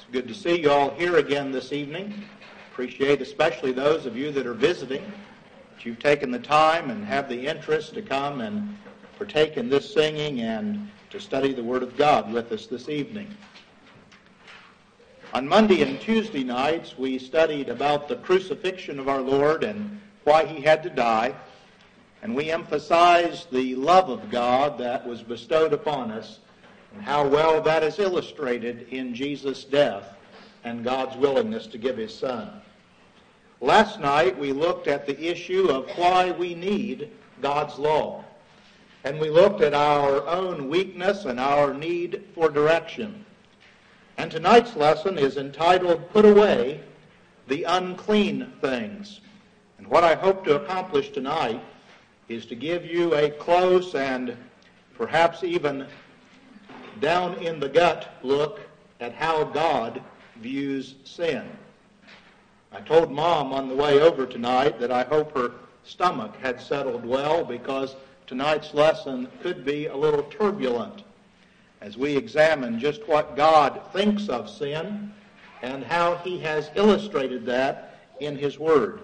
Good to see you all here again this evening. Appreciate especially those of you that are visiting, that you've taken the time and have the interest to come and partake in this singing and to study the Word of God with us this evening. On Monday and Tuesday nights, we studied about the crucifixion of our Lord and why he had to die, and we emphasized the love of God that was bestowed upon us and how well that is illustrated in Jesus' death and God's willingness to give his Son. Last night we looked at the issue of why we need God's law. And we looked at our own weakness and our need for direction. And tonight's lesson is entitled, Put Away the Unclean Things. And what I hope to accomplish tonight is to give you a close and perhaps even down in the gut look at how God views sin. I told Mom on the way over tonight that I hope her stomach had settled well, because tonight's lesson could be a little turbulent as we examine just what God thinks of sin and how he has illustrated that in his Word.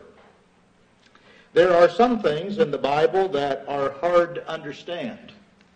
There are some things in the Bible that are hard to understand.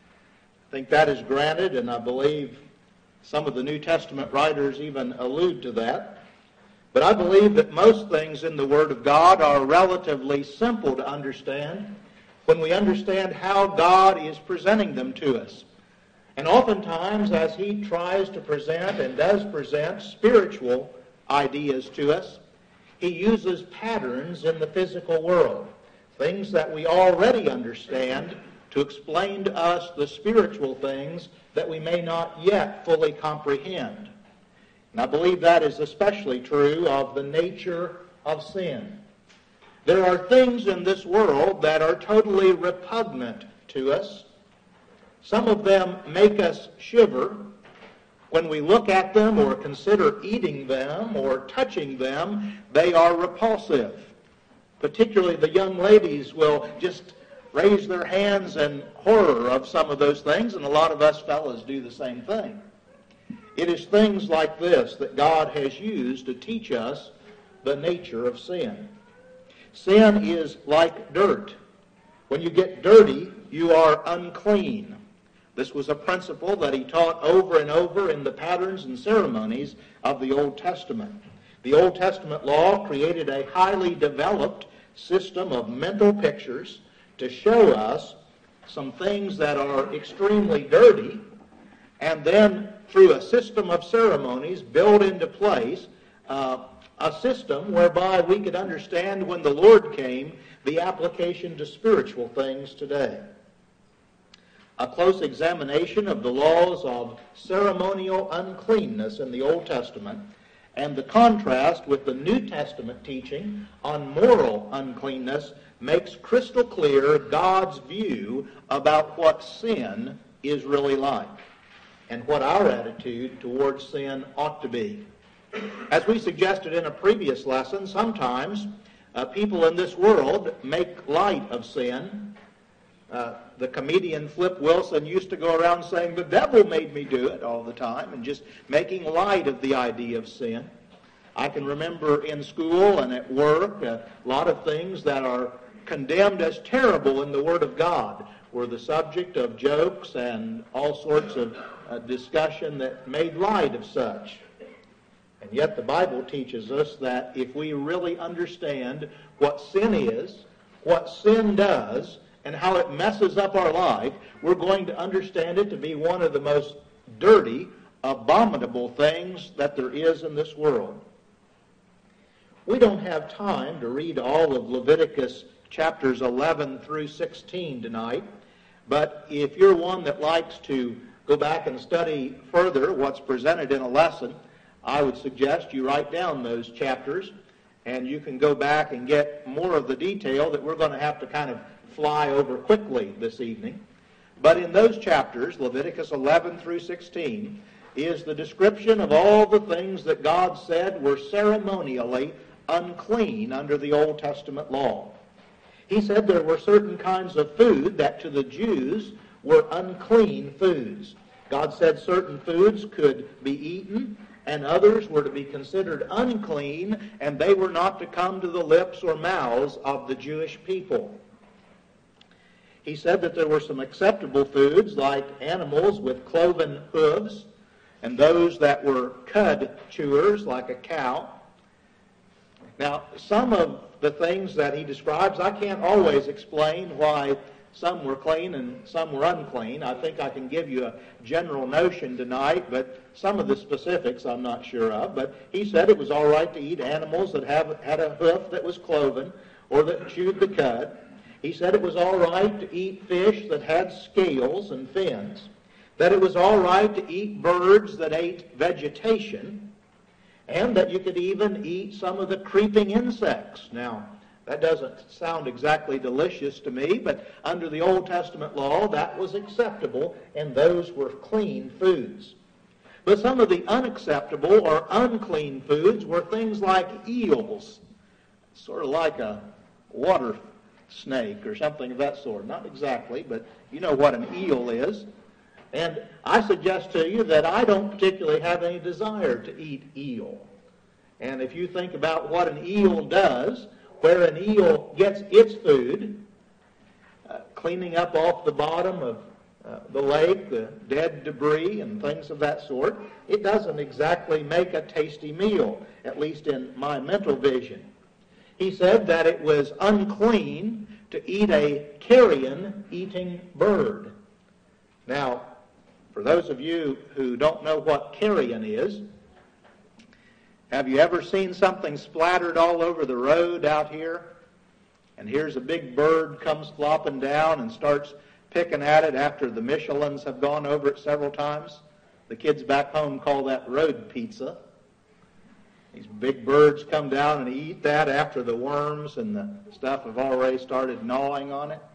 I think that is granted, and I believe some of the New Testament writers even allude to that. But I believe that most things in the Word of God are relatively simple to understand when we understand how God is presenting them to us. And oftentimes, as he tries to present and does present spiritual ideas to us, he uses patterns in the physical world, things that we already understand, to explain to us the spiritual things that we may not yet fully comprehend. And I believe that is especially true of the nature of sin. There are things in this world that are totally repugnant to us. Some of them make us shiver. When we look at them or consider eating them or touching them, they are repulsive. Particularly the young ladies will just raise their hands in horror of some of those things, and a lot of us fellas do the same thing. It is things like this that God has used to teach us the nature of sin. Sin is like dirt. When you get dirty, you are unclean. This was a principle that he taught over and over in the patterns and ceremonies of the Old Testament. The Old Testament law created a highly developed system of mental pictures to show us some things that are extremely dirty, and then through a system of ceremonies build into place a system whereby we could understand when the Lord came the application to spiritual things today. A close examination of the laws of ceremonial uncleanness in the Old Testament and the contrast with the New Testament teaching on moral uncleanness makes crystal clear God's view about what sin is really like and what our attitude towards sin ought to be. As we suggested in a previous lesson, sometimes people in this world make light of sin. The comedian Flip Wilson used to go around saying, "The devil made me do it," all the time, and just making light of the idea of sin. I can remember in school and at work, a lot of things that are condemned as terrible in the Word of God were the subject of jokes and all sorts of discussion that made light of such. And yet the Bible teaches us that if we really understand what sin is, what sin does, and how it messes up our life, we're going to understand it to be one of the most dirty, abominable things that there is in this world. We don't have time to read all of Leviticus chapters 11 through 16 tonight, but if you're one that likes to go back and study further what's presented in a lesson, I would suggest you write down those chapters, and you can go back and get more of the detail that we're going to have to kind of fly over quickly this evening. But in those chapters, Leviticus 11 through 16, is the description of all the things that God said were ceremonially unclean under the Old Testament law. He said there were certain kinds of food that to the Jews were unclean foods. God said certain foods could be eaten and others were to be considered unclean, and they were not to come to the lips or mouths of the Jewish people. He said that there were some acceptable foods like animals with cloven hooves, and those that were cud chewers like a cow. Now, some of the things that he describes, I can't always explain why some were clean and some were unclean. I think I can give you a general notion tonight, but some of the specifics I'm not sure of. But he said it was all right to eat animals that had a hoof that was cloven or that chewed the cud. He said it was all right to eat fish that had scales and fins, that it was all right to eat birds that ate vegetation, and that you could even eat some of the creeping insects. Now, that doesn't sound exactly delicious to me, but under the Old Testament law, that was acceptable, and those were clean foods. But some of the unacceptable or unclean foods were things like eels, sort of like a water snake or something of that sort. Not exactly, but you know what an eel is. And I suggest to you that I don't particularly have any desire to eat eel. And if you think about what an eel does, where an eel gets its food, cleaning up off the bottom of the lake, the dead debris and things of that sort, it doesn't exactly make a tasty meal, at least in my mental vision. He said that it was unclean to eat a carrion-eating bird. Now, for those of you who don't know what carrion is, have you ever seen something splattered all over the road out here? And here's a big bird comes flopping down and starts picking at it after the Michelins have gone over it several times. The kids back home call that road pizza. These big birds come down and eat that after the worms and the stuff have already started gnawing on it.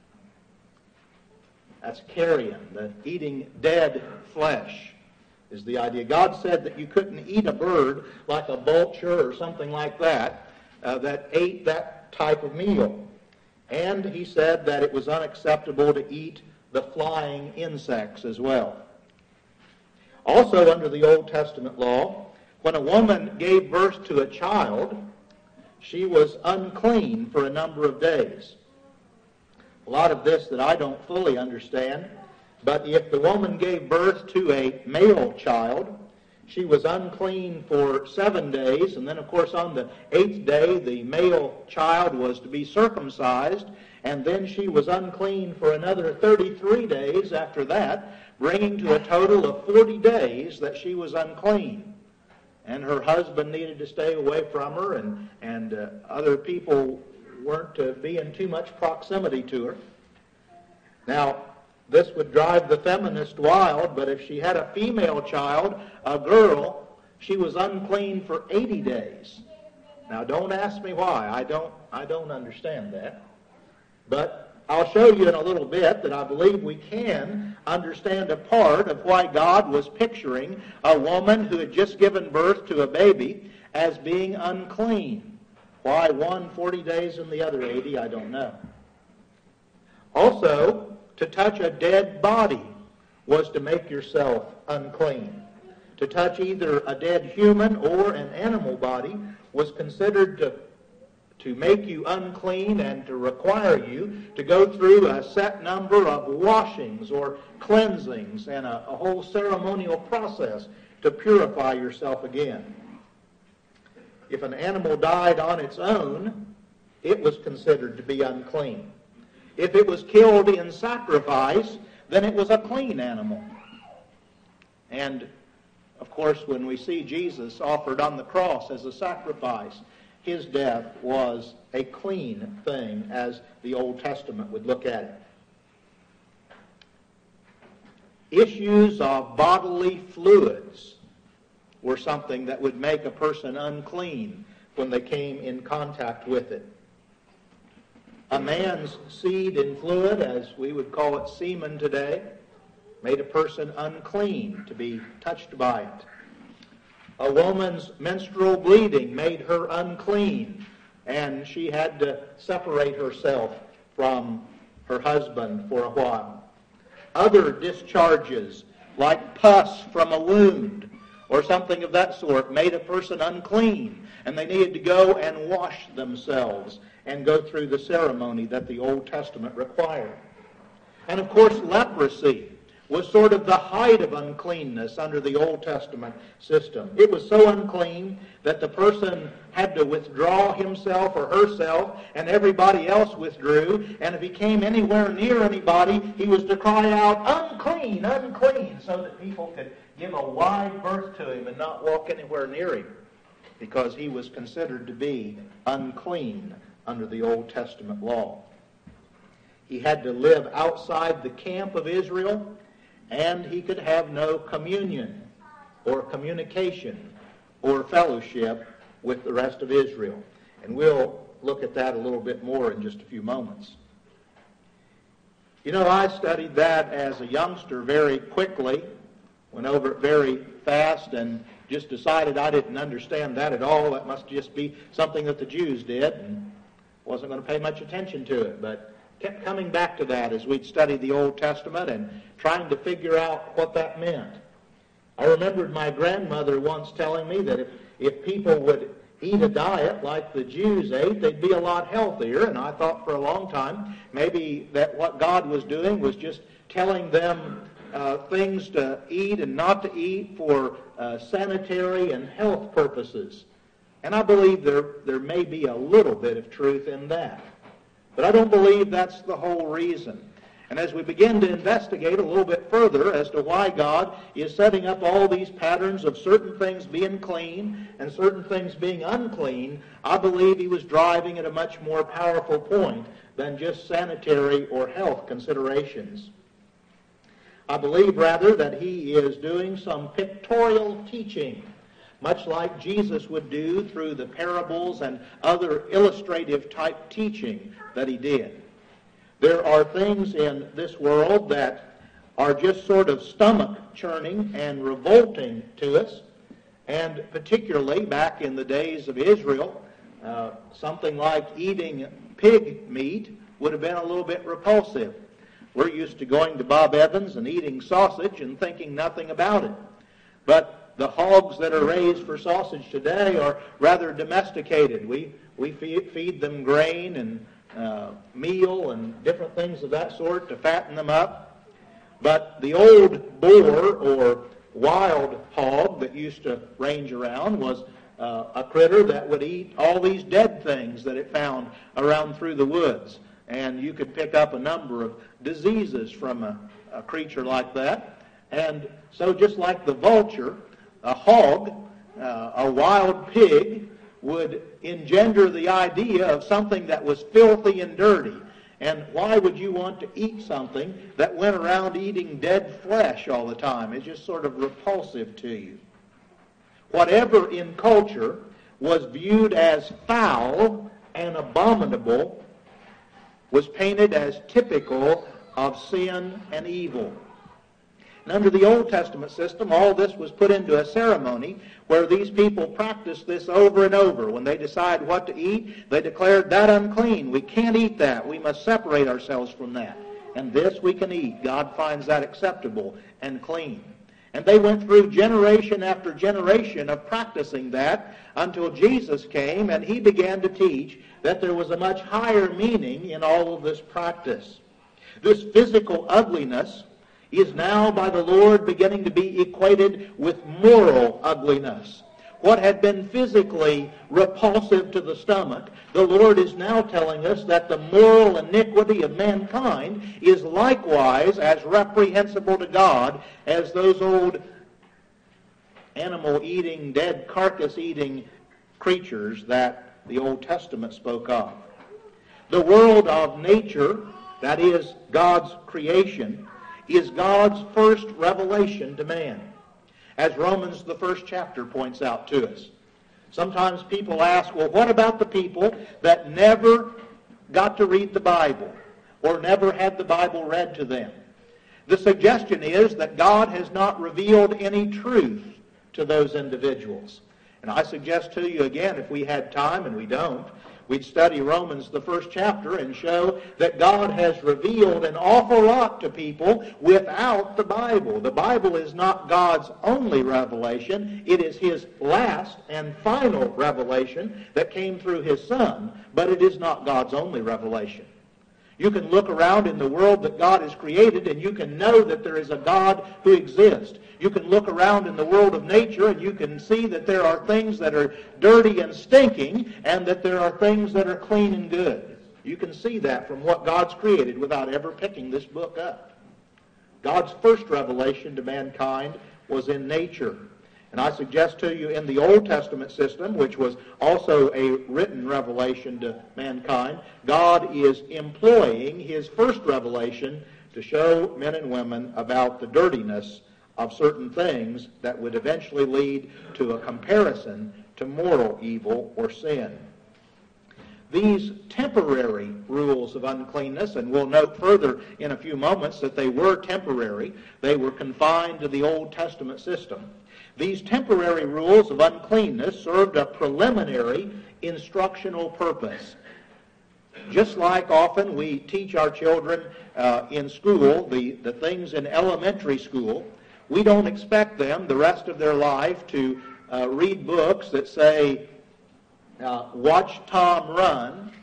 That's carrion, the eating dead flesh is the idea. God said that you couldn't eat a bird like a vulture or something like that that ate that type of meal. And he said that it was unacceptable to eat the flying insects as well. Also under the Old Testament law, when a woman gave birth to a child, she was unclean for a number of days. A lot of this that I don't fully understand, but if the woman gave birth to a male child, she was unclean for 7 days, and then of course on the 8th day the male child was to be circumcised, and then she was unclean for another 33 days after that, bringing to a total of 40 days that she was unclean. And her husband needed to stay away from her, and other people weren't to be in too much proximity to her. Now, this would drive the feminist wild, but if she had a female child, a girl, she was unclean for 80 days. Now, don't ask me why. I don't understand that. But I'll show you in a little bit that I believe we can understand a part of why God was picturing a woman who had just given birth to a baby as being unclean. Why one 40 days and the other 80, I don't know. Also, to touch a dead body was to make yourself unclean. To touch either a dead human or an animal body was considered to make you unclean and to require you to go through a set number of washings or cleansings and a whole ceremonial process to purify yourself again. If an animal died on its own, it was considered to be unclean. If it was killed in sacrifice, then it was a clean animal. And, of course, when we see Jesus offered on the cross as a sacrifice, his death was a clean thing, as the Old Testament would look at it. Issues of bodily fluids were something that would make a person unclean when they came in contact with it. A man's seed in fluid, as we would call it semen today, made a person unclean to be touched by it. A woman's menstrual bleeding made her unclean, and she had to separate herself from her husband for a while. Other discharges, like pus from a wound, or something of that sort made a person unclean, and they needed to go and wash themselves and go through the ceremony that the Old Testament required. And of course, leprosy was sort of the height of uncleanness under the Old Testament system. It was so unclean that the person had to withdraw himself or herself, and everybody else withdrew. And if he came anywhere near anybody, he was to cry out, "Unclean, unclean," so that people could give a wide berth to him and not walk anywhere near him, because he was considered to be unclean under the Old Testament law. He had to live outside the camp of Israel, and he could have no communion or communication or fellowship with the rest of Israel. And we'll look at that a little bit more in just a few moments. You know, I studied that as a youngster very quickly, went over it very fast, and just decided I didn't understand that at all. That must just be something that the Jews did, and wasn't going to pay much attention to it. But kept coming back to that as we'd studied the Old Testament and trying to figure out what that meant. I remembered my grandmother once telling me that if people would eat a diet like the Jews ate, they'd be a lot healthier. And I thought for a long time maybe that what God was doing was just telling them things to eat and not to eat for sanitary and health purposes. And I believe there may be a little bit of truth in that. But I don't believe that's the whole reason. And as we begin to investigate a little bit further as to why God is setting up all these patterns of certain things being clean and certain things being unclean, I believe he was driving at a much more powerful point than just sanitary or health considerations. I believe, rather, that he is doing some pictorial teaching, much like Jesus would do through the parables and other illustrative type teaching that he did. There are things in this world that are just sort of stomach churning and revolting to us, and particularly back in the days of Israel, something like eating pig meat would have been a little bit repulsive. We're used to going to Bob Evans and eating sausage and thinking nothing about it. But the hogs that are raised for sausage today are rather domesticated. We feed them grain and meal and different things of that sort to fatten them up. But the old boar or wild hog that used to range around was a critter that would eat all these dead things that it found around through the woods. And you could pick up a number of diseases from a creature like that. And so just like the vulture, a hog, a wild pig, would engender the idea of something that was filthy and dirty. And why would you want to eat something that went around eating dead flesh all the time? It's just sort of repulsive to you. Whatever in culture was viewed as foul and abominable was painted as typical of sin and evil. And under the Old Testament system, all this was put into a ceremony where these people practiced this over and over. When they decided what to eat, they declared that unclean. We can't eat that. We must separate ourselves from that. And this we can eat. God finds that acceptable and clean. And they went through generation after generation of practicing that until Jesus came and he began to teach that there was a much higher meaning in all of this practice. This physical ugliness is now by the Lord beginning to be equated with moral ugliness. What had been physically repulsive to the stomach, the Lord is now telling us that the moral iniquity of mankind is likewise as reprehensible to God as those old animal-eating, dead carcass-eating creatures that the Old Testament spoke of. The world of nature, that is God's creation, is God's first revelation to man, as Romans, the first chapter, points out to us. Sometimes people ask, well, what about the people that never got to read the Bible or never had the Bible read to them? The suggestion is that God has not revealed any truth to those individuals. And I suggest to you again, if we had time, and we don't, We'd study Romans, the first chapter, and show that God has revealed an awful lot to people without the Bible. The Bible is not God's only revelation. It is His last and final revelation that came through His Son, but it is not God's only revelation. You can look around in the world that God has created and you can know that there is a God who exists. You can look around in the world of nature and you can see that there are things that are dirty and stinking and that there are things that are clean and good. You can see that from what God's created without ever picking this book up. God's first revelation to mankind was in nature. And I suggest to you in the Old Testament system, which was also a written revelation to mankind, God is employing His first revelation to show men and women about the dirtiness of certain things that would eventually lead to a comparison to moral evil or sin. These temporary rules of uncleanness, and we'll note further in a few moments that they were temporary, they were confined to the Old Testament system. These temporary rules of uncleanness served a preliminary instructional purpose. Just like often we teach our children in school, the things in elementary school, we don't expect them the rest of their life to read books that say, watch Tom run,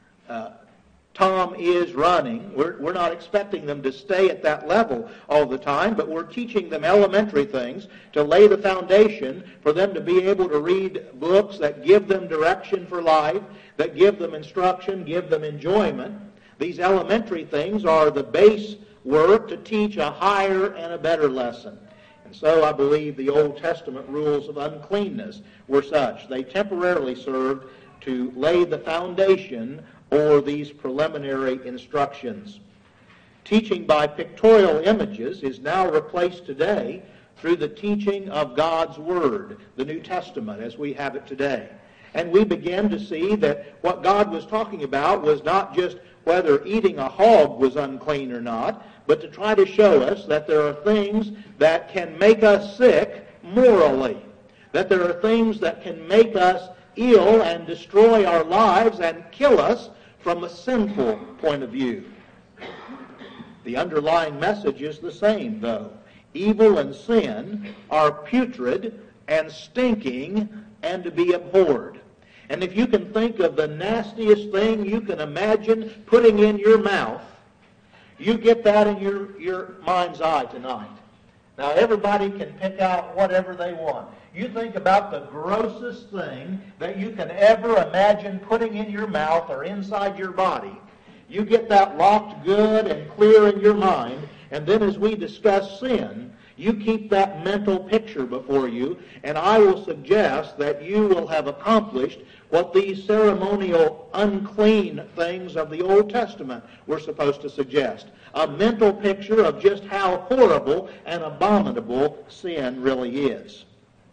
Tom is running. We're not expecting them to stay at that level all the time, but we're teaching them elementary things to lay the foundation for them to be able to read books that give them direction for life, that give them instruction, give them enjoyment. These elementary things are the base work to teach a higher and a better lesson. And so I believe the Old Testament rules of uncleanness were such. They temporarily served to lay the foundation or these preliminary instructions. Teaching by pictorial images is now replaced today through the teaching of God's Word, the New Testament, as we have it today. And we begin to see that what God was talking about was not just whether eating a hog was unclean or not, but to try to show us that there are things that can make us sick morally, that there are things that can make us ill and destroy our lives and kill us from a sinful point of view. The underlying message is the same, though. Evil and sin are putrid and stinking and to be abhorred. And if you can think of the nastiest thing you can imagine putting in your mouth, you get that in your mind's eye tonight. Now, everybody can pick out whatever they want. You think about the grossest thing that you can ever imagine putting in your mouth or inside your body. You get that locked good and clear in your mind, and then as we discuss sin, you keep that mental picture before you, and I will suggest that you will have accomplished what these ceremonial unclean things of the Old Testament were supposed to suggest. A mental picture of just how horrible and abominable sin really is.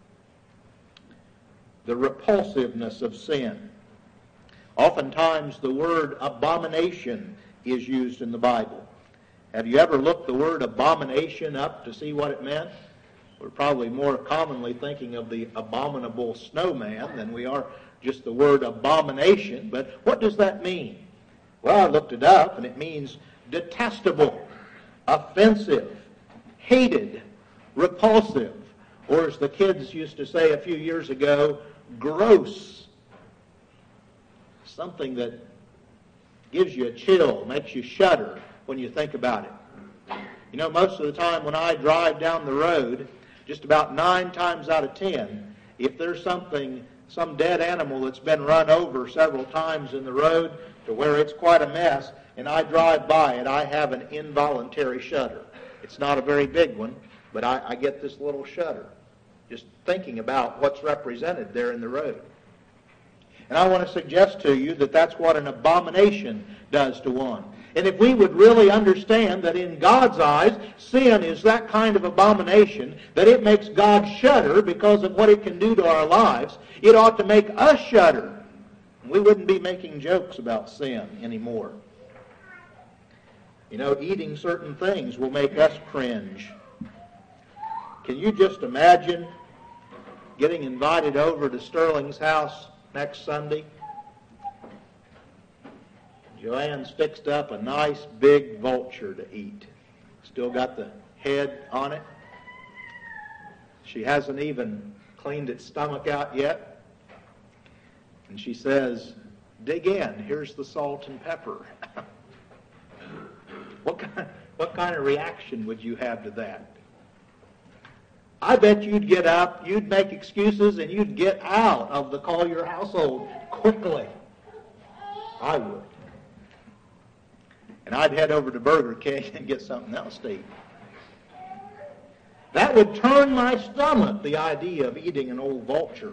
The repulsiveness of sin. Oftentimes the word abomination is used in the Bible. Have you ever looked the word abomination up to see what it meant? We're probably more commonly thinking of the abominable snowman than we are just the word abomination. But what does that mean? Well, I looked it up, and it means detestable, offensive, hated, repulsive, or as the kids used to say a few years ago, gross. Something that gives you a chill, makes you shudder when you think about it. You know, most of the time when I drive down the road, just about 9 times out of 10, if there's some dead animal that's been run over several times in the road to where it's quite a mess, and I drive by it, I have an involuntary shudder. It's not a very big one, but I get this little shudder just thinking about what's represented there in the road. And I want to suggest to you that that's what an abomination does to one. And if we would really understand that in God's eyes, sin is that kind of abomination, that it makes God shudder because of what it can do to our lives, it ought to make us shudder. We wouldn't be making jokes about sin anymore. You know, eating certain things will make us cringe. Can you just imagine getting invited over to Sterling's house next Sunday Joanne's fixed up a nice big vulture to eat. Still got the head on it. She hasn't even cleaned its stomach out yet. And she says, dig in. Here's the salt and pepper. What kind of reaction would you have to that? I bet you'd get up, you'd make excuses, and you'd get out of the Collier household quickly. I would. And I'd head over to Burger King and get something else to eat. That would turn my stomach, the idea of eating an old vulture.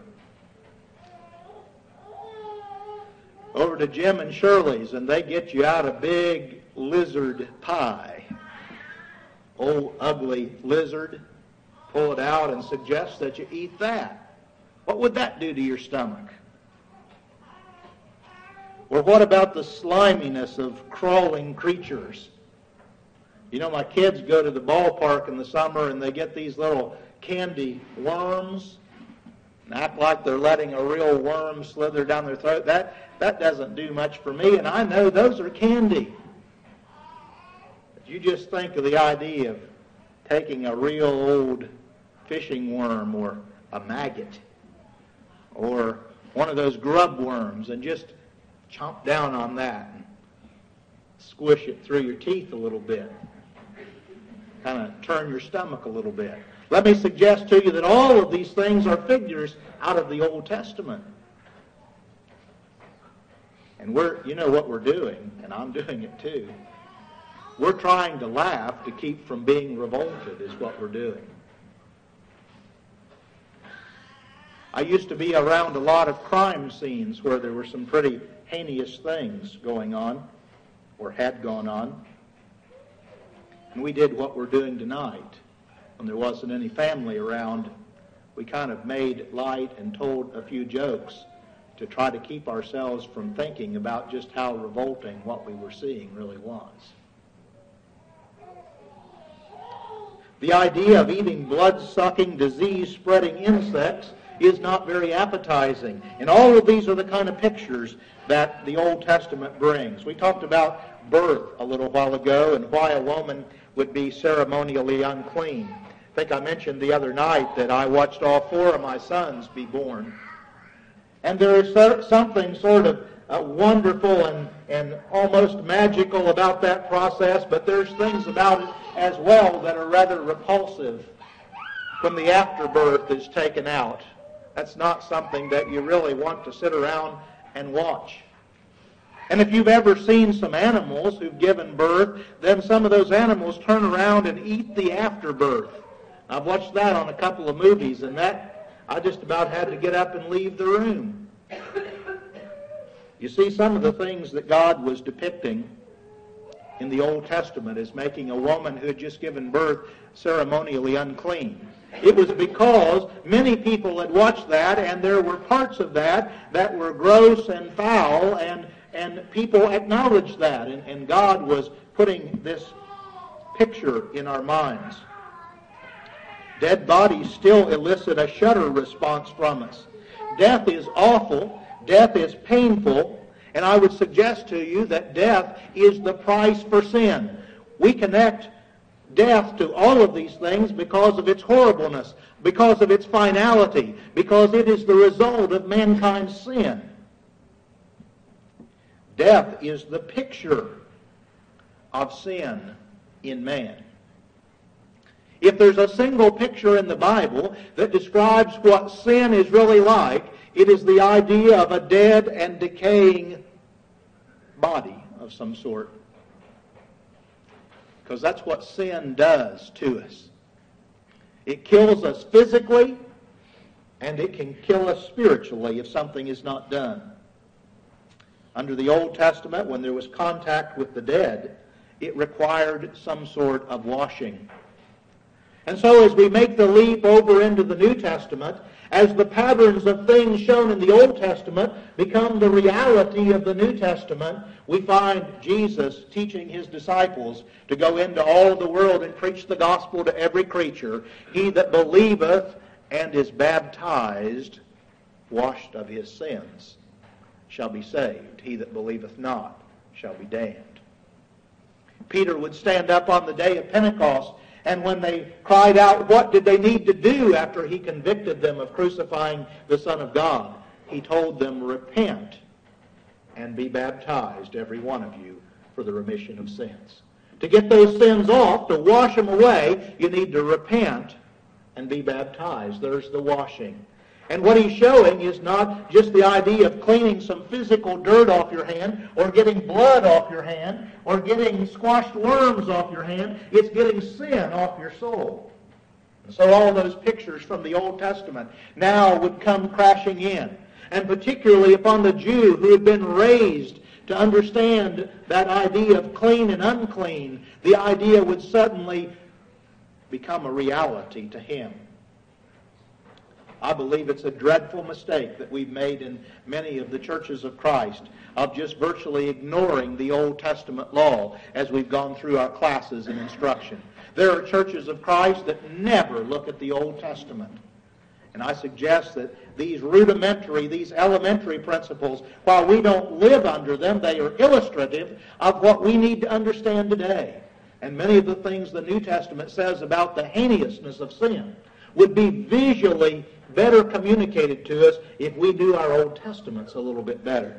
Over to Jim and Shirley's, and they get you out a big lizard pie. Old ugly lizard. Pull it out and suggest that you eat that. What would that do to your stomach? Or what about the sliminess of crawling creatures? You know, my kids go to the ballpark in the summer and they get these little candy worms and act like they're letting a real worm slither down their throat. That doesn't do much for me, and I know those are candy. But you just think of the idea of taking a real old fishing worm or a maggot or one of those grub worms and just chomp down on that and squish it through your teeth a little bit. Kind of turn your stomach a little bit. Let me suggest to you that all of these things are figures out of the Old Testament. And you know what we're doing, and I'm doing it too. We're trying to laugh to keep from being revolted is what we're doing. I used to be around a lot of crime scenes where there were some pretty heinous things going on, or had gone on. And we did what we're doing tonight. When there wasn't any family around, we kind of made light and told a few jokes to try to keep ourselves from thinking about just how revolting what we were seeing really was. The idea of eating blood-sucking, disease-spreading insects is not very appetizing. And all of these are the kind of pictures that the Old Testament brings. We talked about birth a little while ago and why a woman would be ceremonially unclean. I think I mentioned the other night that I watched all 4 of my sons be born. And there is something sort of wonderful and almost magical about that process, but there's things about it as well that are rather repulsive when the afterbirth is taken out. That's not something that you really want to sit around and watch. And if you've ever seen some animals who've given birth, then some of those animals turn around and eat the afterbirth. I've watched that on a couple of movies, and that I just about had to get up and leave the room. You see, some of the things that God was depicting in the Old Testament as making a woman who had just given birth ceremonially unclean. It was because many people had watched that, and there were parts of that that were gross and foul, and people acknowledged that, and God was putting this picture in our minds. Dead bodies still elicit a shudder response from us. Death is awful. Death is painful. And I would suggest to you that death is the price for sin. We connect death to all of these things because of its horribleness, because of its finality, because it is the result of mankind's sin. Death is the picture of sin in man. If there's a single picture in the Bible that describes what sin is really like, it is the idea of a dead and decaying body of some sort. Because that's what sin does to us. It kills us physically, and it can kill us spiritually if something is not done. Under the Old Testament, when there was contact with the dead, it required some sort of washing. And so as we make the leap over into the New Testament, as the patterns of things shown in the Old Testament become the reality of the New Testament, we find Jesus teaching his disciples to go into all the world and preach the gospel to every creature. He that believeth and is baptized, washed of his sins, shall be saved. He that believeth not shall be damned. Peter would stand up on the day of Pentecost, and when they cried out, what did they need to do after he convicted them of crucifying the Son of God? He told them, repent and be baptized, every one of you, for the remission of sins. To get those sins off, to wash them away, you need to repent and be baptized. There's the washing. And what he's showing is not just the idea of cleaning some physical dirt off your hand, or getting blood off your hand, or getting squashed worms off your hand. It's getting sin off your soul. And so all those pictures from the Old Testament now would come crashing in. And particularly upon the Jew who had been raised to understand that idea of clean and unclean, the idea would suddenly become a reality to him. I believe it's a dreadful mistake that we've made in many of the churches of Christ of just virtually ignoring the Old Testament law as we've gone through our classes and instruction. There are churches of Christ that never look at the Old Testament. And I suggest that these rudimentary, these elementary principles, while we don't live under them, they are illustrative of what we need to understand today. And many of the things the New Testament says about the heinousness of sin would be visually better communicated to us if we do our Old Testaments a little bit better.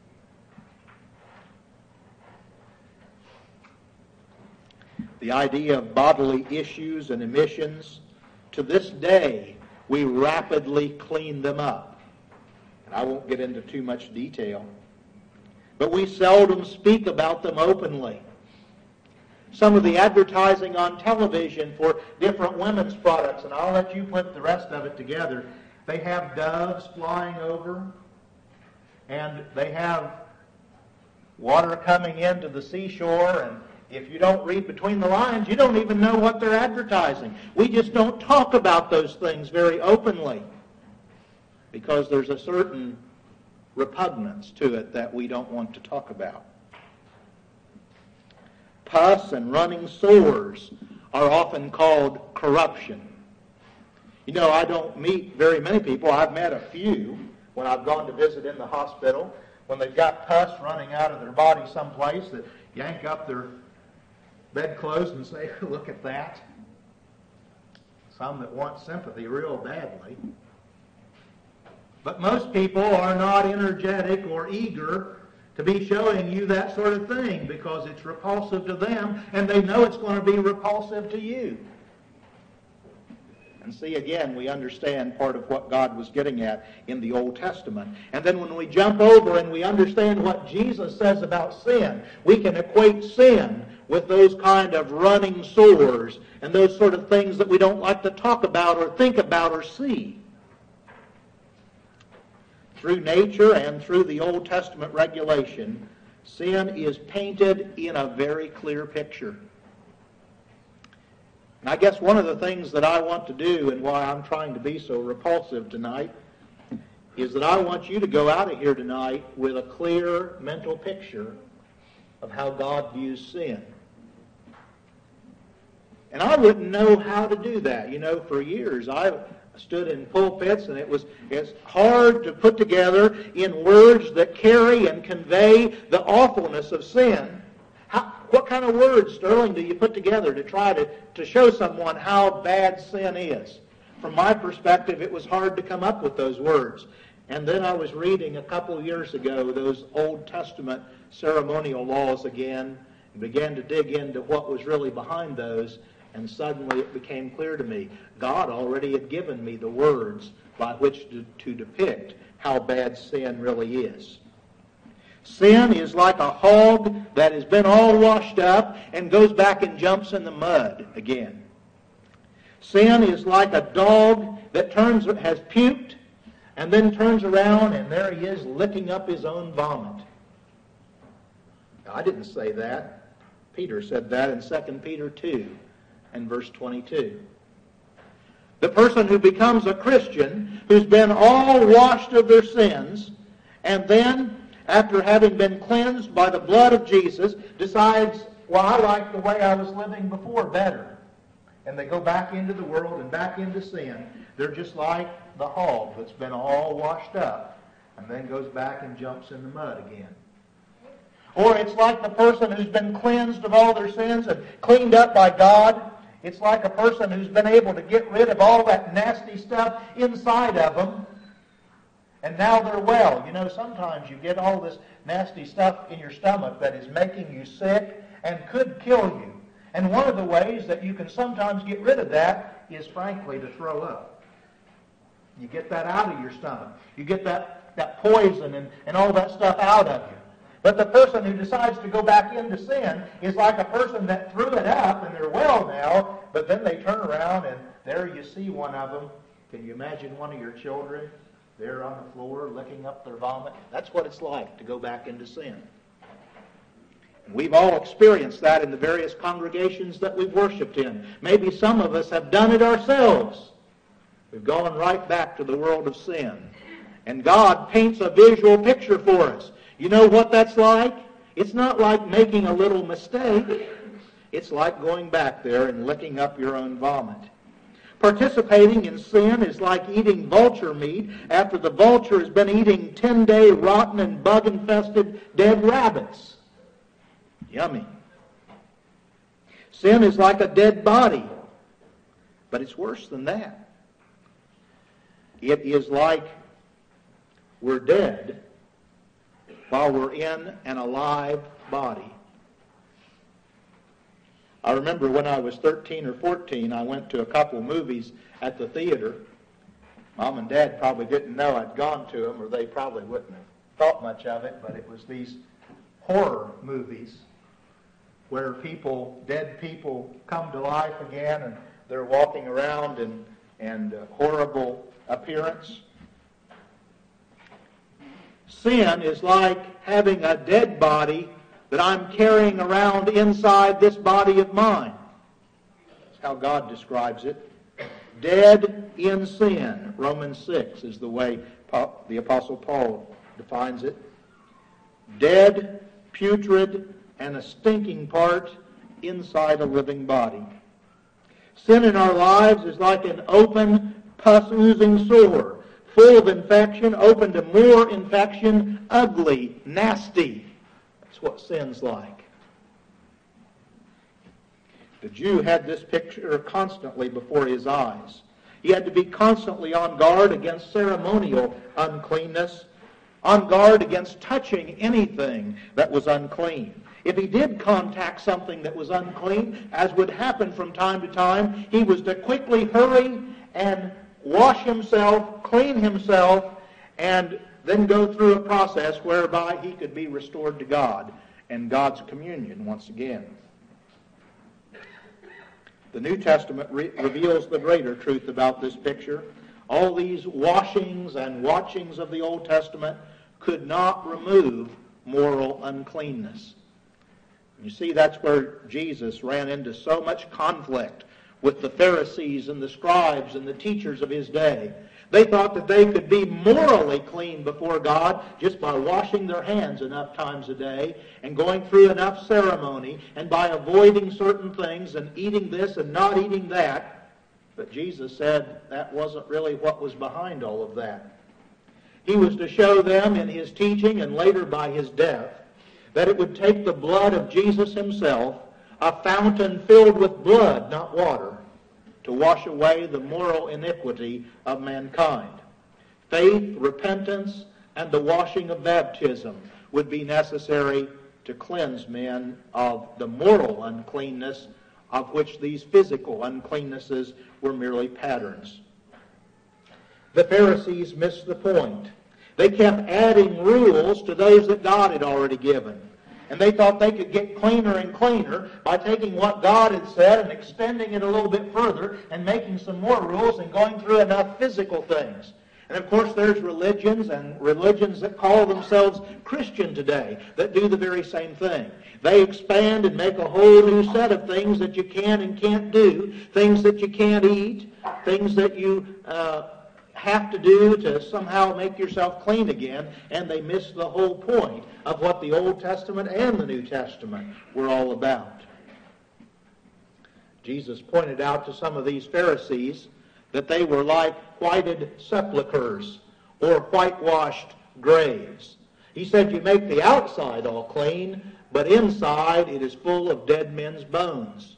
The idea of bodily issues and emissions, to this day, we rapidly clean them up. And I won't get into too much detail. But we seldom speak about them openly. Some of the advertising on television for different women's products, and I'll let you put the rest of it together. They have doves flying over, and they have water coming into the seashore, and if you don't read between the lines, you don't even know what they're advertising. We just don't talk about those things very openly because there's a certain repugnance to it that we don't want to talk about. Pus and running sores are often called corruption. You know, I don't meet very many people. I've met a few when I've gone to visit in the hospital, when they've got pus running out of their body someplace, that yank up their bedclothes and say, look at that. Some that want sympathy real badly. But most people are not energetic or eager to be showing you that sort of thing because it's repulsive to them and they know it's going to be repulsive to you. And see, again, we understand part of what God was getting at in the Old Testament. And then when we jump over and we understand what Jesus says about sin, we can equate sin with those kind of running sores and those sort of things that we don't like to talk about or think about or see. Through nature and through the Old Testament regulation, sin is painted in a very clear picture. And I guess one of the things that I want to do and why I'm trying to be so repulsive tonight is that I want you to go out of here tonight with a clear mental picture of how God views sin. And I wouldn't know how to do that. You know, for years I stood in pulpits, and it's hard to put together in words that carry and convey the awfulness of sin. What kind of words, Sterling, do you put together to try to show someone how bad sin is? From my perspective, it was hard to come up with those words. And then I was reading a couple of years ago those Old Testament ceremonial laws again, and began to dig into what was really behind those. And suddenly it became clear to me, God already had given me the words by which to depict how bad sin really is. Sin is like a hog that has been all washed up and goes back and jumps in the mud again. Sin is like a dog that has puked and then turns around and there he is licking up his own vomit. Now, I didn't say that. Peter said that in 2 Peter 2. And verse 22. The person who becomes a Christian, who's been all washed of their sins, and then, after having been cleansed by the blood of Jesus, decides, well, I like the way I was living before better. And they go back into the world and back into sin. They're just like the hog that's been all washed up and then goes back and jumps in the mud again. Or it's like the person who's been cleansed of all their sins and cleaned up by God. It's like a person who's been able to get rid of all that nasty stuff inside of them. And now they're well. You know, sometimes you get all this nasty stuff in your stomach that is making you sick and could kill you. And one of the ways that you can sometimes get rid of that is, frankly, to throw up. You get that out of your stomach. You get that poison and all that stuff out of you. But the person who decides to go back into sin is like a person that threw it up and they're well now, but then they turn around and there you see one of them. Can you imagine one of your children there on the floor licking up their vomit? That's what it's like to go back into sin. And we've all experienced that in the various congregations that we've worshiped in. Maybe some of us have done it ourselves. We've gone right back to the world of sin. And God paints a visual picture for us. You know what that's like? It's not like making a little mistake. It's like going back there and licking up your own vomit. Participating in sin is like eating vulture meat after the vulture has been eating 10-day rotten and bug-infested dead rabbits. Yummy. Sin is like a dead body, but it's worse than that. It is like we're dead while we're in an alive body. I remember when I was 13 or 14, I went to a couple movies at the theater. Mom and Dad probably didn't know I'd gone to them, or they probably wouldn't have thought much of it, but it was these horror movies where dead people come to life again, and they're walking around in horrible appearance. Sin is like having a dead body that I'm carrying around inside this body of mine. That's how God describes it. Dead in sin. Romans 6 is the way the Apostle Paul defines it. Dead, putrid, and a stinking part inside a living body. Sin in our lives is like an open, pus-oozing sore, full of infection, open to more infection, ugly, nasty. That's what sin's like. The Jew had this picture constantly before his eyes. He had to be constantly on guard against ceremonial uncleanness, on guard against touching anything that was unclean. If he did contact something that was unclean, as would happen from time to time, he was to quickly hurry and wash himself, clean himself, and then go through a process whereby he could be restored to God and God's communion once again. The New Testament reveals the greater truth about this picture. All these washings and watchings of the Old Testament could not remove moral uncleanness. You see, that's where Jesus ran into so much conflict with the Pharisees and the scribes and the teachers of his day. They thought that they could be morally clean before God just by washing their hands enough times a day and going through enough ceremony and by avoiding certain things and eating this and not eating that. But Jesus said that wasn't really what was behind all of that. He was to show them in his teaching and later by his death that it would take the blood of Jesus himself, a fountain filled with blood, not water, to wash away the moral iniquity of mankind. Faith, repentance, and the washing of baptism would be necessary to cleanse men of the moral uncleanness of which these physical uncleannesses were merely patterns. The Pharisees missed the point. They kept adding rules to those that God had already given. And they thought they could get cleaner and cleaner by taking what God had said and extending it a little bit further and making some more rules and going through enough physical things. And of course there's religions that call themselves Christian today that do the very same thing. They expand and make a whole new set of things that you can and can't do, things that you can't eat, things that you have to do to somehow make yourself clean again, and they miss the whole point of what the Old Testament and the New Testament were all about. Jesus pointed out to some of these Pharisees that they were like whited sepulchres or whitewashed graves. He said, you make the outside all clean, but inside it is full of dead men's bones.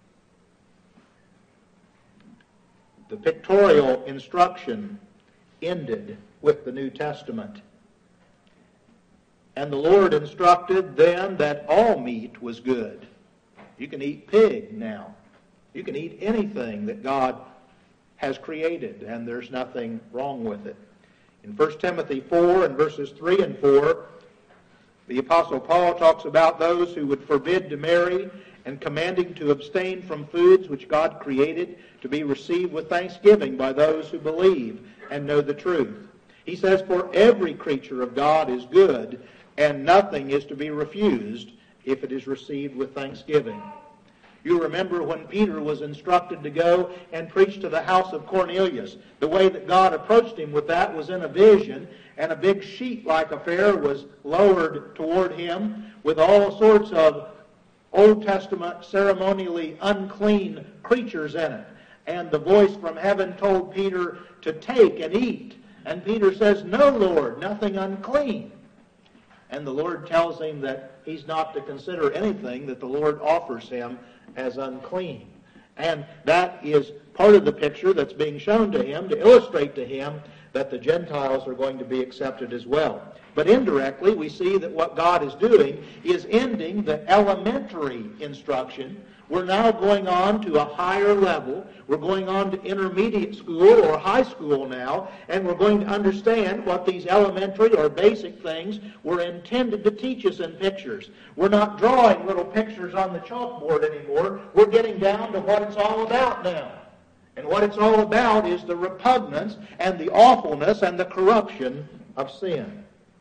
The pictorial instruction ended with the New Testament. And the Lord instructed then that all meat was good. You can eat pig now. You can eat anything that God has created, and there's nothing wrong with it. In 1 Timothy 4 and verses 3 and 4, the Apostle Paul talks about those who would forbid to marry and commanding to abstain from foods which God created to be received with thanksgiving by those who believe and know the truth. He says, for every creature of God is good, and nothing is to be refused if it is received with thanksgiving. You remember when Peter was instructed to go and preach to the house of Cornelius. The way that God approached him with that was in a vision, and a big sheet-like affair was lowered toward him with all sorts of Old Testament ceremonially unclean creatures in it. And the voice from heaven told Peter to take and eat. And Peter says, no, Lord, nothing unclean. And the Lord tells him that he's not to consider anything that the Lord offers him as unclean. And that is part of the picture that's being shown to him to illustrate to him that the Gentiles are going to be accepted as well. But indirectly, we see that what God is doing is ending the elementary instruction. We're now going on to a higher level. We're going on to intermediate school or high school now, and we're going to understand what these elementary or basic things were intended to teach us in pictures. We're not drawing little pictures on the chalkboard anymore. We're getting down to what it's all about now. And what it's all about is the repugnance and the awfulness and the corruption of sin.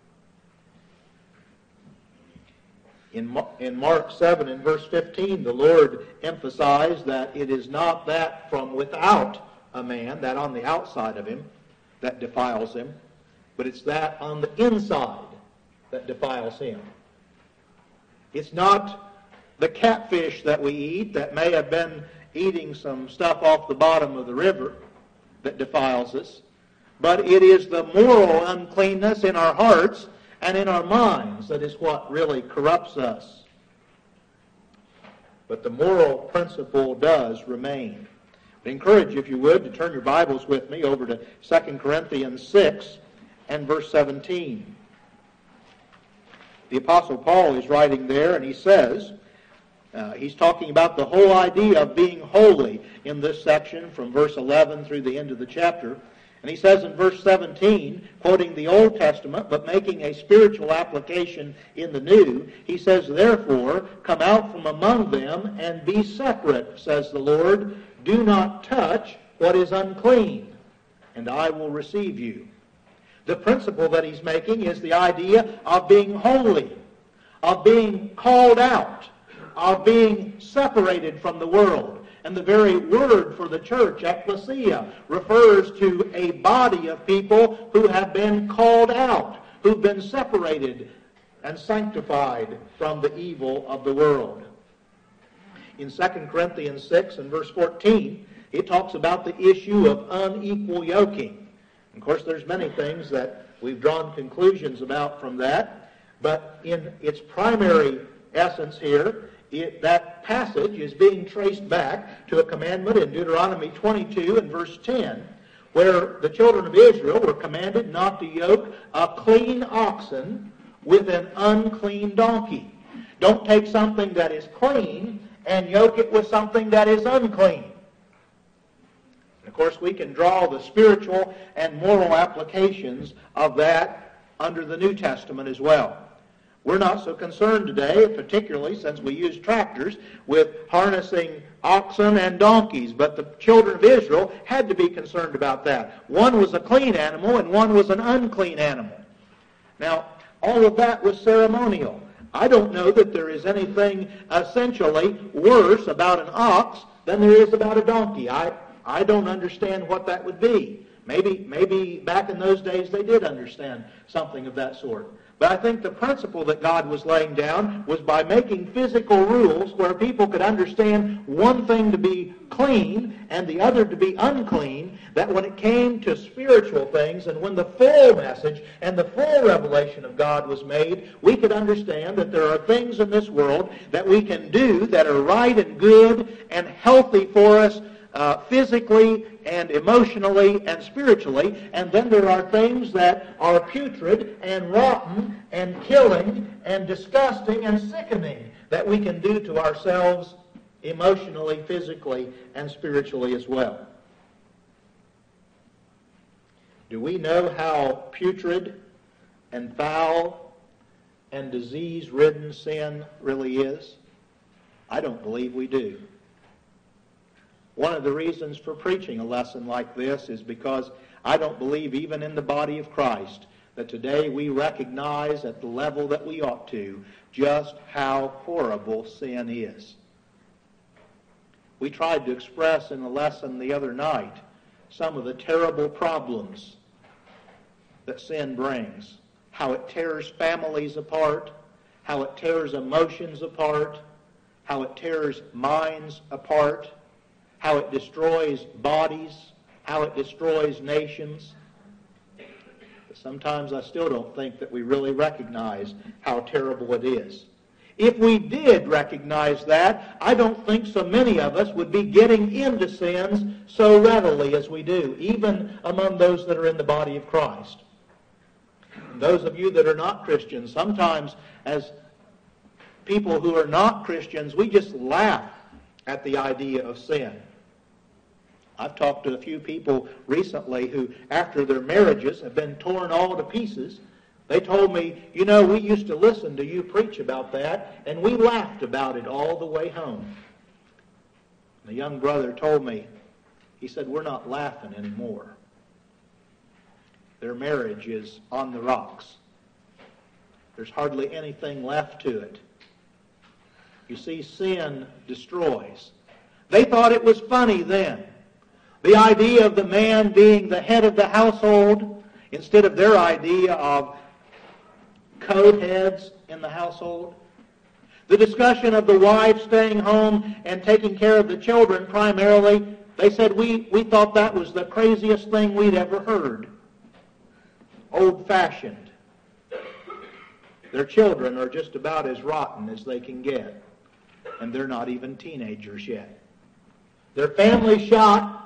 In Mark 7 and verse 15, the Lord emphasized that it is not that from without a man, that on the outside of him, that defiles him, but it's that on the inside that defiles him. It's not the catfish that we eat that may have been eating some stuff off the bottom of the river that defiles us, but it is the moral uncleanness in our hearts and in our minds that is what really corrupts us. But the moral principle does remain. I encourage you, if you would, to turn your Bibles with me over to 2 Corinthians 6 and verse 17. The Apostle Paul is writing there, and he says, he's talking about the whole idea of being holy in this section from verse 11 through the end of the chapter. And he says in verse 17, quoting the Old Testament, but making a spiritual application in the New, he says, therefore, come out from among them and be separate, says the Lord. Do not touch what is unclean, and I will receive you. The principle that he's making is the idea of being holy, of being called out, of being separated from the world. And the very word for the church, ecclesia, refers to a body of people who have been called out, who've been separated and sanctified from the evil of the world. In 2 Corinthians 6 and verse 14, it talks about the issue of unequal yoking. Of course, there's many things that we've drawn conclusions about from that, but in its primary essence here, that passage is being traced back to a commandment in Deuteronomy 22 and verse 10, where the children of Israel were commanded not to yoke a clean oxen with an unclean donkey. Don't take something that is clean and yoke it with something that is unclean. And of course, we can draw the spiritual and moral applications of that under the New Testament as well. We're not so concerned today, particularly since we use tractors, with harnessing oxen and donkeys. But the children of Israel had to be concerned about that. One was a clean animal and one was an unclean animal. Now, all of that was ceremonial. I don't know that there is anything essentially worse about an ox than there is about a donkey. I don't understand what that would be. Maybe back in those days they did understand something of that sort. But I think the principle that God was laying down was by making physical rules where people could understand one thing to be clean and the other to be unclean, that when it came to spiritual things and when the full message and the full revelation of God was made, we could understand that there are things in this world that we can do that are right and good and healthy for us physically and emotionally and spiritually, and then there are things that are putrid and rotten and killing and disgusting and sickening that we can do to ourselves emotionally, physically, and spiritually as well. Do we know how putrid and foul and disease-ridden sin really is? I don't believe we do. One of the reasons for preaching a lesson like this is because I don't believe even in the body of Christ that today we recognize at the level that we ought to just how horrible sin is. We tried to express in the lesson the other night some of the terrible problems that sin brings. How it tears families apart, how it tears emotions apart, how it tears minds apart, how it destroys bodies, how it destroys nations. But sometimes I still don't think that we really recognize how terrible it is. If we did recognize that, I don't think so many of us would be getting into sins so readily as we do, even among those that are in the body of Christ. And those of you that are not Christians, sometimes as people who are not Christians, we just laugh at the idea of sin. I've talked to a few people recently who, after their marriages have been torn all to pieces, they told me, you know, we used to listen to you preach about that, and we laughed about it all the way home. The young brother told me, he said, we're not laughing anymore. Their marriage is on the rocks. There's hardly anything left to it. You see, sin destroys. They thought it was funny then. The idea of the man being the head of the household instead of their idea of code heads in the household. The discussion of the wife staying home and taking care of the children primarily, they said we thought that was the craziest thing we'd ever heard. Old-fashioned. Their children are just about as rotten as they can get. And they're not even teenagers yet. Their family's shot.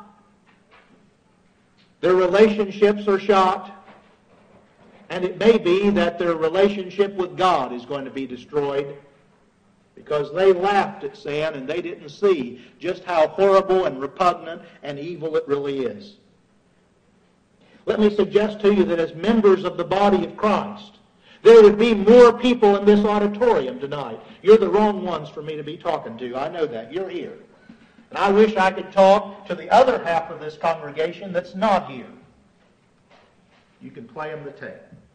Their relationships are shot. And it may be that their relationship with God is going to be destroyed because they laughed at sin and they didn't see just how horrible and repugnant and evil it really is. Let me suggest to you that as members of the body of Christ, there would be more people in this auditorium tonight. You're the wrong ones for me to be talking to. I know that. You're here. And I wish I could talk to the other half of this congregation that's not here. You can play them the tape.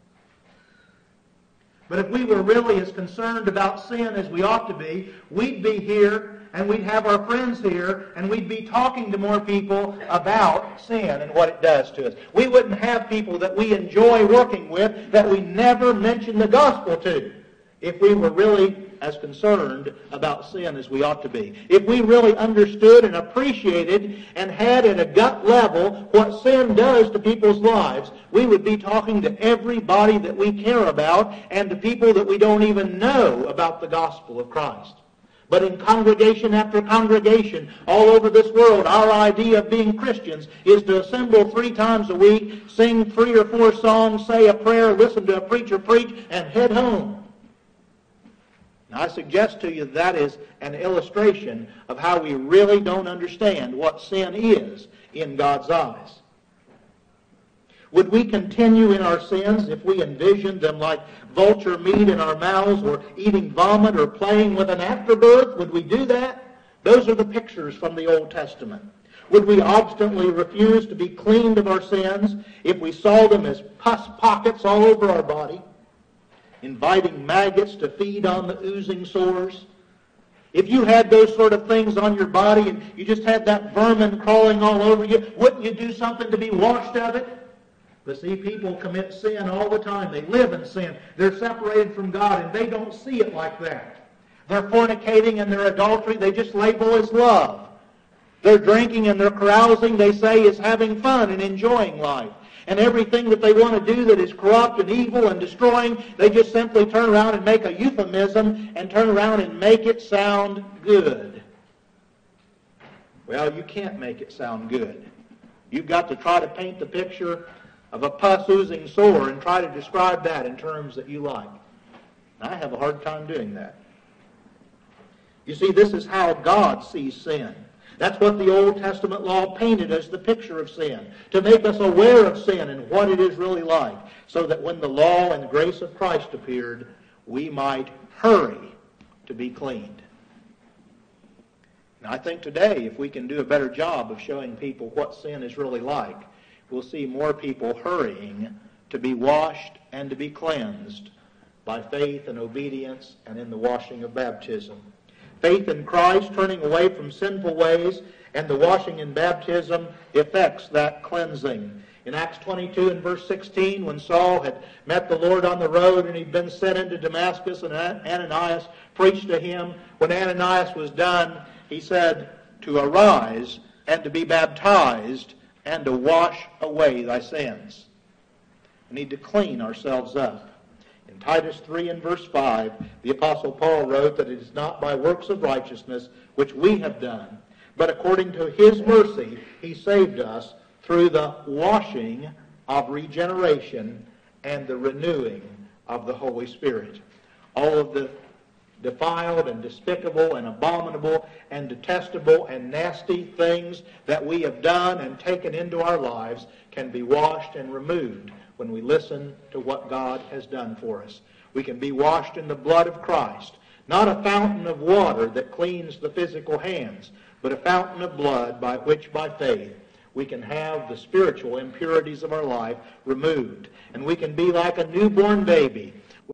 But if we were really as concerned about sin as we ought to be, we'd be here and we'd have our friends here and we'd be talking to more people about sin and what it does to us. We wouldn't have people that we enjoy working with that we never mention the gospel to if we were really as concerned about sin as we ought to be. If we really understood and appreciated and had at a gut level what sin does to people's lives, we would be talking to everybody that we care about and to people that we don't even know about the gospel of Christ. But in congregation after congregation all over this world, our idea of being Christians is to assemble 3 times a week, sing 3 or 4 songs, say a prayer, listen to a preacher preach, and head home. Now, I suggest to you that is an illustration of how we really don't understand what sin is in God's eyes. Would we continue in our sins if we envisioned them like vulture meat in our mouths or eating vomit or playing with an afterbirth? Would we do that? Those are the pictures from the Old Testament. Would we obstinately refuse to be cleaned of our sins if we saw them as pus pockets all over our body, inviting maggots to feed on the oozing sores? If you had those sort of things on your body and you just had that vermin crawling all over you, wouldn't you do something to be washed of it? But see, people commit sin all the time. They live in sin. They're separated from God, and they don't see it like that. Their fornicating and their adultery, they just label as love. Their drinking and their carousing, they say, is having fun and enjoying life. And everything that they want to do that is corrupt and evil and destroying, they just simply turn around and make a euphemism and turn around and make it sound good. Well, you can't make it sound good. You've got to try to paint the picture of a pus-oozing sore and try to describe that in terms that you like. I have a hard time doing that. You see, this is how God sees sin. That's what the Old Testament law painted as the picture of sin, to make us aware of sin and what it is really like, so that when the law and the grace of Christ appeared, we might hurry to be cleaned. And I think today, if we can do a better job of showing people what sin is really like, we'll see more people hurrying to be washed and to be cleansed by faith and obedience and in the washing of baptism. Faith in Christ, turning away from sinful ways, and the washing in baptism effects that cleansing. In Acts 22 and verse 16, when Saul had met the Lord on the road and he'd been sent into Damascus, and Ananias preached to him, when Ananias was done, he said to arise and to be baptized and to wash away thy sins. We need to clean ourselves up. In Titus 3 and verse 5, the Apostle Paul wrote that it is not by works of righteousness which we have done, but according to his mercy he saved us through the washing of regeneration and the renewing of the Holy Spirit. All of the defiled and despicable and abominable and detestable and nasty things that we have done and taken into our lives can be washed and removed when we listen to what God has done for us. We can be washed in the blood of Christ, not a fountain of water that cleans the physical hands, but a fountain of blood by which, by faith, we can have the spiritual impurities of our life removed. And we can be like a newborn baby.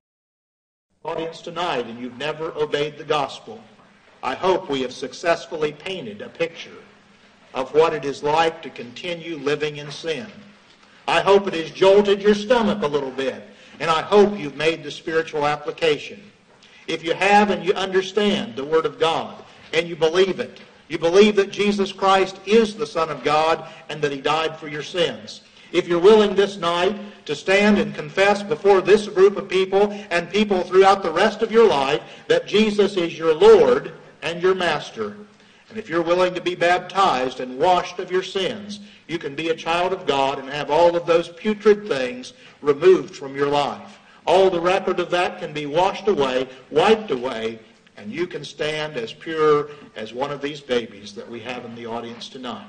Audience tonight, and you've never obeyed the gospel, I hope we have successfully painted a picture of what it is like to continue living in sin. I hope it has jolted your stomach a little bit, and I hope you've made the spiritual application. If you have and you understand the Word of God, and you believe it, you believe that Jesus Christ is the Son of God and that He died for your sins. If you're willing this night to stand and confess before this group of people and people throughout the rest of your life that Jesus is your Lord and your Master, and if you're willing to be baptized and washed of your sins, you can be a child of God and have all of those putrid things removed from your life. All the record of that can be washed away, wiped away, and you can stand as pure as one of these babies that we have in the audience tonight.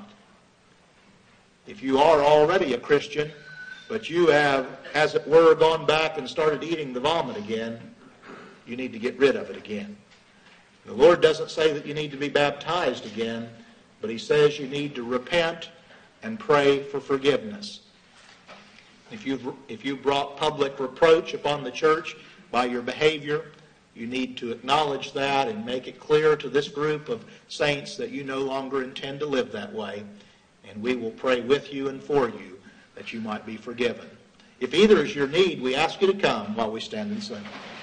If you are already a Christian, but you have, as it were, gone back and started eating the vomit again, you need to get rid of it again. The Lord doesn't say that you need to be baptized again, but He says you need to repent and pray for forgiveness. If you've brought public reproach upon the church by your behavior, you need to acknowledge that and make it clear to this group of saints that you no longer intend to live that way. And we will pray with you and for you that you might be forgiven. If either is your need, we ask you to come while we stand and sing.